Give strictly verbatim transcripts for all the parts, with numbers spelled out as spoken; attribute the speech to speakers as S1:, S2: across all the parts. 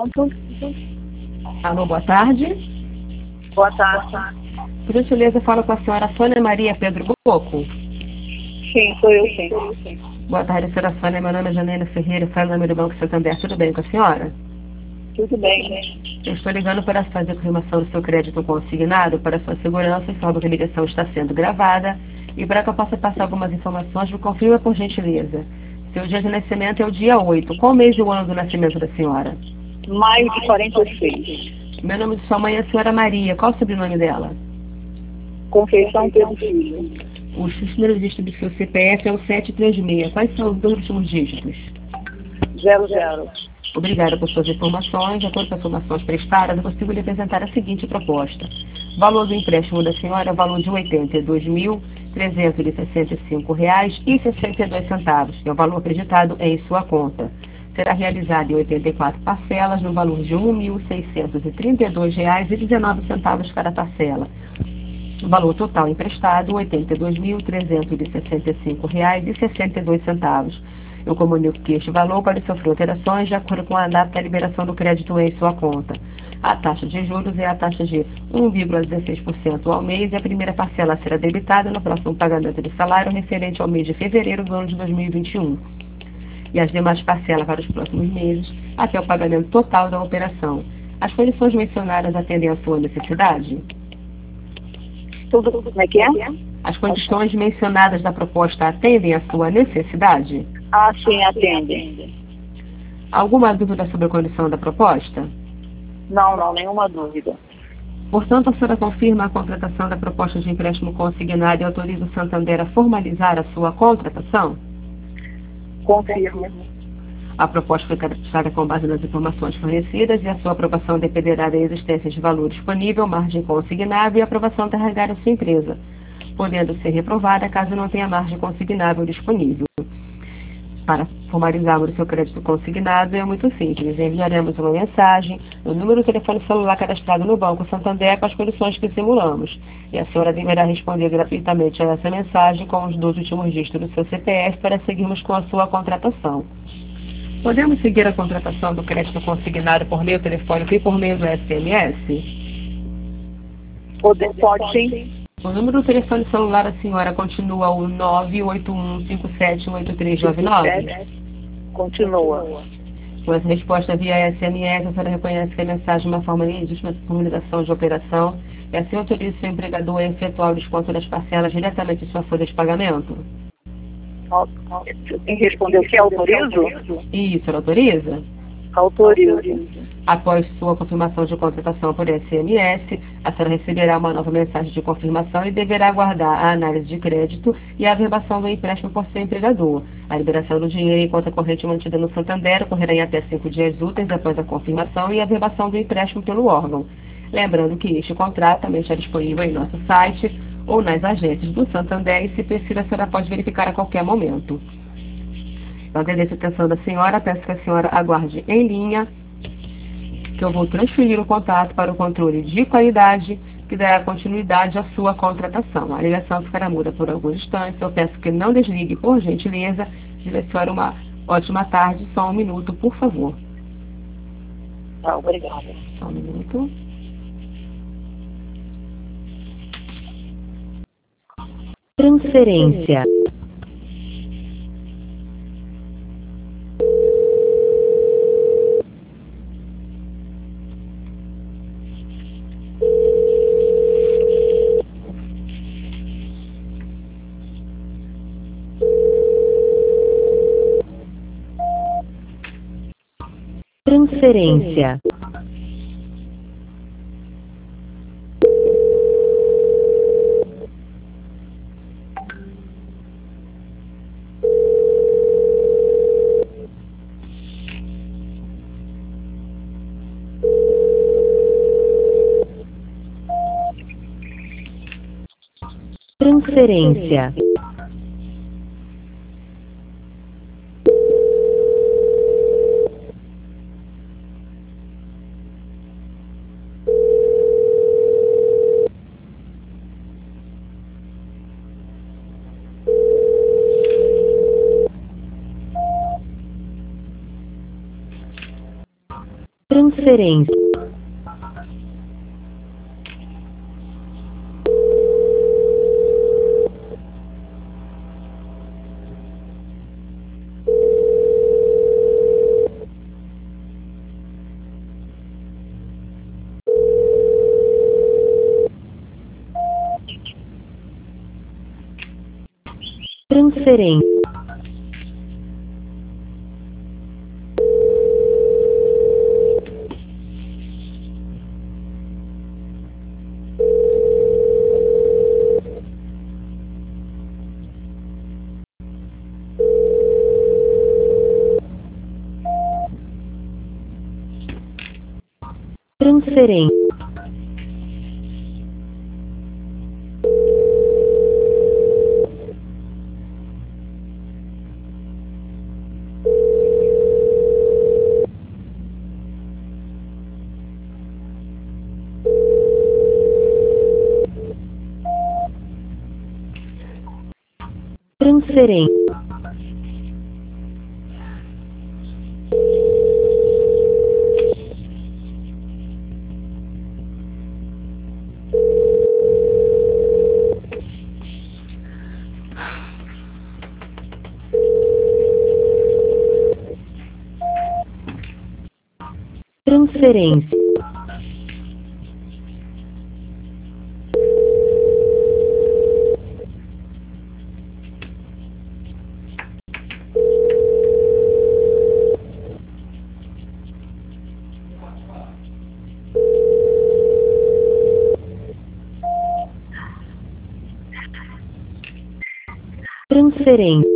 S1: pronto.
S2: Alô, boa tarde.
S1: Boa tarde.
S2: Por gentileza, fala com a senhora Sônia Maria Pedro Boco.
S1: Sim, sou eu sim.
S2: Boa tarde, senhora Sônia. Meu nome é Janaína Ferreira, falo no nome do Banco Santander. Tudo bem com a senhora?
S1: Tudo bem.
S2: Eu estou ligando para fazer a confirmação do seu crédito consignado. Para sua segurança, informo que a ligação está sendo gravada. E para que eu possa passar algumas informações, me confirma por gentileza. Seu dia de nascimento é o dia oito. Qual mês e o ano do nascimento da senhora?
S1: Maio de quarenta e seis.
S2: Meu nome de sua mãe é a senhora Maria. Qual o sobrenome dela?
S1: Conceição Pedro Filho.
S2: O número dígito do seu C P F é o sete três seis. Quais são os dois últimos dígitos?
S1: Zero, zero.
S2: Obrigada por suas informações. De acordo com as informações prestadas, eu consigo lhe apresentar a seguinte proposta. O valor do empréstimo da senhora é o valor de oitenta e dois mil, trezentos e sessenta e cinco reais e sessenta e dois centavos, que é o valor acreditado em sua conta. Será realizado em oitenta e quatro parcelas, no valor de um mil, seiscentos e trinta e dois reais e dezenove centavos cada parcela. O valor total emprestado, oitenta e dois mil, trezentos e sessenta e cinco reais e sessenta e dois centavos. Eu comunico que este valor pode sofrer alterações de acordo com a data da liberação do crédito em sua conta. A taxa de juros é a taxa de um vírgula dezesseis por cento ao mês e a primeira parcela será debitada no próximo pagamento de salário referente ao mês de fevereiro do ano de dois mil e vinte e um. E as demais parcelas para os próximos meses, até o pagamento total da operação. As condições mencionadas atendem à sua necessidade?
S1: Tudo, como é que é?
S2: As condições mencionadas da proposta atendem à sua necessidade?
S1: Ah, sim, atende.
S2: Alguma dúvida sobre a condição da proposta?
S1: Não, não, nenhuma dúvida.
S2: Portanto, a senhora confirma a contratação da proposta de empréstimo consignado e autoriza o Santander a formalizar a sua contratação?
S1: Confirmo.
S2: A proposta foi cadastrada com base nas informações fornecidas e a sua aprovação dependerá da existência de valor disponível, margem consignável e aprovação carregada à sua empresa, podendo ser reprovada caso não tenha margem consignável disponível. Para formalizarmos o seu crédito consignado é muito simples. Enviaremos uma mensagem no número de telefone celular cadastrado no Banco Santander com as condições que simulamos. E a senhora deverá responder gratuitamente a essa mensagem com os dois últimos dígitos do seu C P F para seguirmos com a sua contratação. Podemos seguir a contratação do crédito consignado por meio telefônico e por meio do S M S?
S1: Pode, pode sim.
S2: O número do telefone celular da senhora continua o nove oito um cinco sete oito três nove nove?
S1: Continua.
S2: Com essa resposta via S M S, a senhora reconhece que a mensagem é uma forma legítima de formalização de operação e assim autoriza o seu empregador a efetuar o desconto das parcelas diretamente em sua folha de pagamento?
S1: Quem respondeu que autorizo?
S2: Isso, ela autoriza?
S1: Autorizo.
S2: Após sua confirmação de contratação por S M S, a senhora receberá uma nova mensagem de confirmação e deverá aguardar a análise de crédito e a averbação do empréstimo por seu empregador. A liberação do dinheiro em conta corrente mantida no Santander ocorrerá em até cinco dias úteis após a confirmação e a averbação do empréstimo pelo órgão. Lembrando que este contrato também está disponível em nosso site ou nas agências do Santander e, se precisa, a senhora pode verificar a qualquer momento. Então, agradeço a atenção da senhora, peço que a senhora aguarde em linha, que eu vou transferir o contato para o controle de qualidade, que dará continuidade à sua contratação. A ligação ficará muda por alguns instantes. Eu peço que não desligue, por gentileza. Desejo a senhora uma ótima tarde. Só um minuto, por favor.
S1: Tá, obrigada.
S2: Só um minuto.
S3: Transferência. Transferência. Transferência. Transferência. Transferência. Transferência. Transferência. Transferência. Transferência.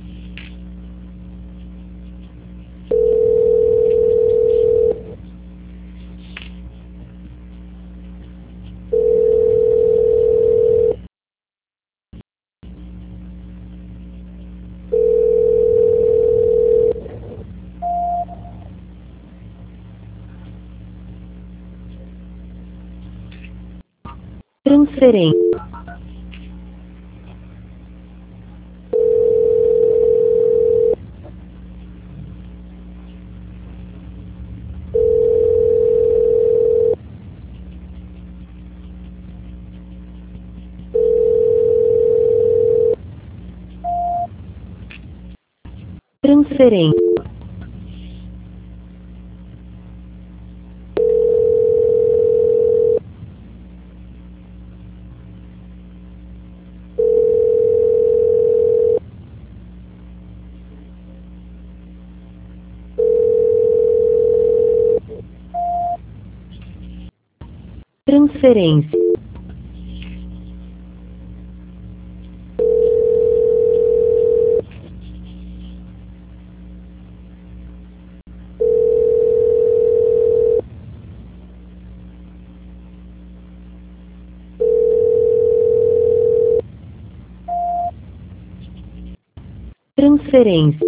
S3: Transferência. Transferência. Transferência. Transferência.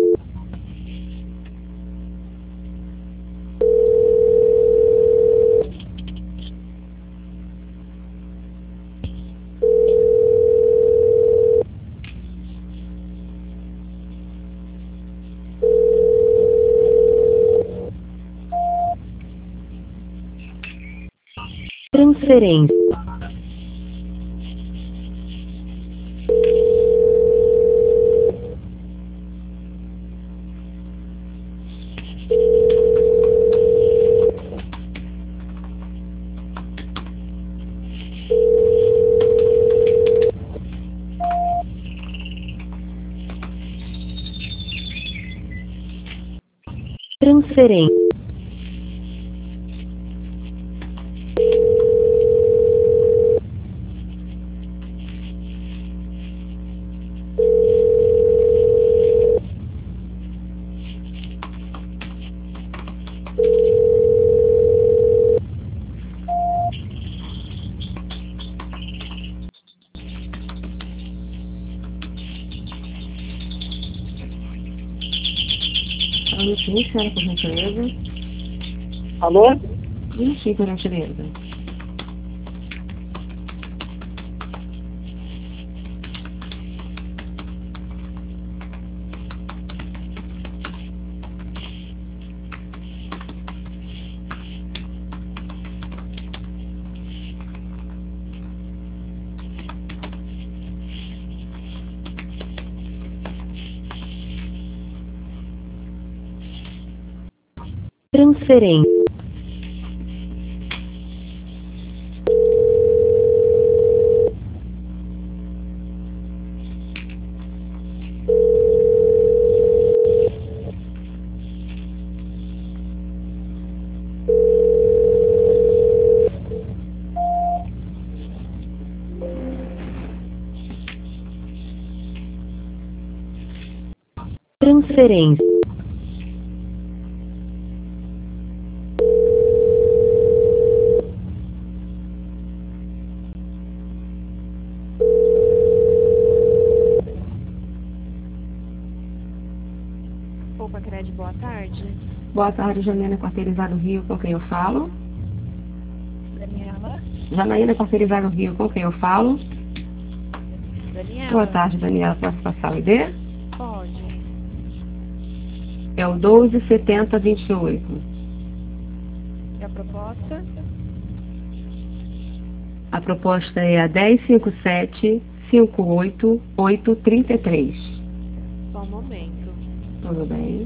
S3: Transferência. Transferência.
S2: Um minutinho, senhora, por gentileza.
S1: Alô?
S2: Um minutinho, por gentileza.
S3: Transferência. Transferência.
S4: Opa, Cred, boa tarde.
S2: Boa tarde, Janaína Quarteirizado Rio, com quem eu falo?
S4: Daniela?
S2: Janaína Quarteirizado Rio, com quem eu falo?
S4: Daniela?
S2: Boa tarde, Daniela. Posso passar o I D?
S4: Pode.
S2: É o doze setenta vinte e oito.
S4: E a proposta?
S2: A proposta é a dez cinquenta e sete cinquenta e oito oito trinta e três.
S4: Só um momento.
S2: Tudo bem?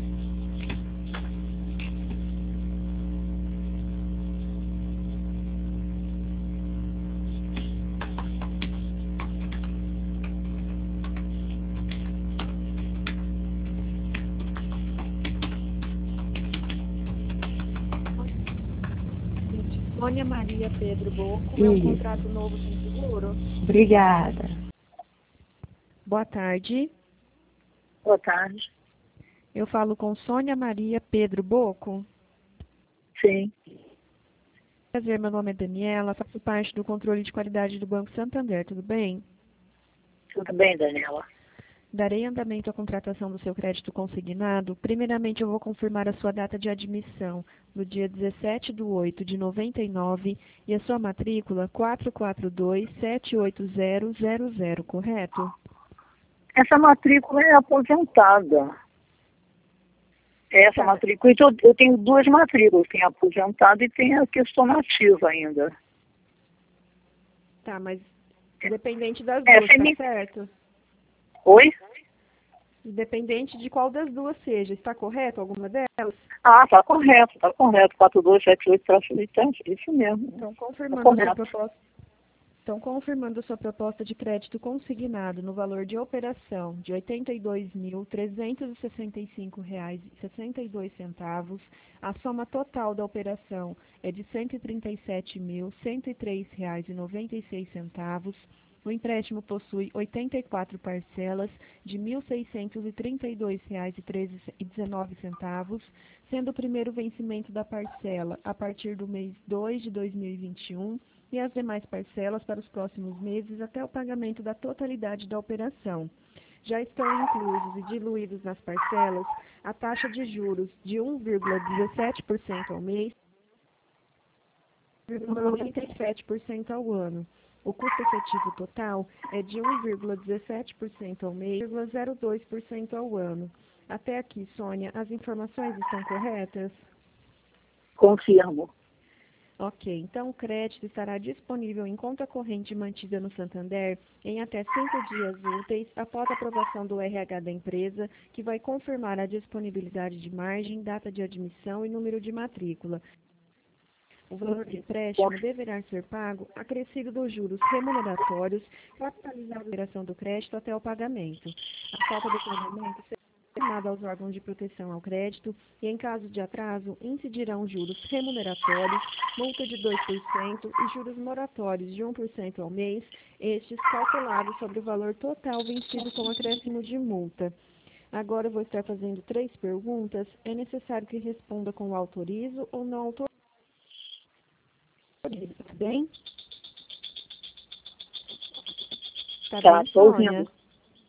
S4: Sônia Maria Pedro Boco, é um
S2: Isso.
S4: contrato novo sem seguro?
S2: Obrigada.
S4: Boa tarde.
S1: Boa tarde.
S4: Eu falo com Sônia Maria Pedro Boco.
S1: Sim.
S4: Prazer, meu nome é Daniela, faço parte do controle de qualidade do Banco Santander, tudo bem?
S1: Tudo bem, Daniela?
S4: Darei andamento à contratação do seu crédito consignado. Primeiramente, eu vou confirmar a sua data de admissão, no dia dezessete de oito de noventa e nove, e a sua matrícula quatro quatro dois sete oito zero zero zero, correto?
S1: Essa matrícula é aposentada. Essa
S4: Tá.
S1: matrícula, então, eu tenho duas matrículas, tem a aposentada e tem a que estou nativa ainda.
S4: Tá, mas independente das
S1: É,
S4: duas, tá
S1: semi-
S4: certo?
S1: Oi?
S4: Independente de qual das duas seja, está correto alguma delas?
S1: Ah, tá correto, tá correto. quatro dois sete oito sete, isso mesmo.
S4: Então,
S1: Tá
S4: confirmando a sua
S1: correto.
S4: proposta. Então, confirmando a sua proposta de crédito consignado no valor de operação de oitenta e dois mil trezentos e sessenta e cinco reais e sessenta e dois centavos, a soma total da operação é de cento e trinta e sete mil cento e três reais e noventa e seis centavos. O empréstimo possui oitenta e quatro parcelas de mil seiscentos e trinta e dois reais e dezenove centavos, sendo o primeiro vencimento da parcela a partir do mês dois de dois mil e vinte e um e as demais parcelas para os próximos meses até o pagamento da totalidade da operação. Já estão inclusos e diluídos nas parcelas a taxa de juros de um vírgula dezessete por cento ao mês e um vírgula noventa e sete por cento ao ano. O custo efetivo total é de um vírgula dezessete por cento ao mês e um vírgula zero dois por cento ao ano. Até aqui, Sônia, as informações estão corretas?
S1: Confirmo.
S4: Ok, então o crédito estará disponível em conta corrente mantida no Santander em até cinco dias úteis após a aprovação do R H da empresa, que vai confirmar a disponibilidade de margem, data de admissão e número de matrícula. O valor de empréstimo deverá ser pago acrescido dos juros remuneratórios capitalizados na operação do crédito até o pagamento. A falta do pagamento será informada aos órgãos de proteção ao crédito e, em caso de atraso, incidirão juros remuneratórios, multa de dois por cento e juros moratórios de um por cento ao mês, estes calculados sobre o valor total vencido com acréscimo de multa. Agora eu vou estar fazendo três perguntas. É necessário que responda com autorizo ou não autorizo. Tudo bem? Tá
S1: Tá,
S4: bem,
S1: tô
S4: Sônia?
S1: ouvindo.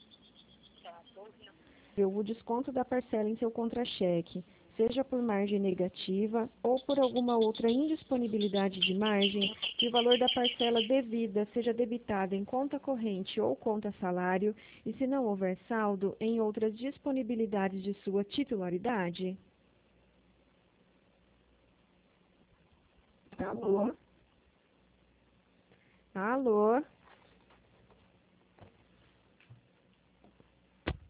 S4: O desconto da parcela em seu contra-cheque, seja por margem negativa ou por alguma outra indisponibilidade de margem, que o valor da parcela devida seja debitado em conta corrente ou conta salário e, se não houver saldo, em outras disponibilidades de sua titularidade. Alô? Alô?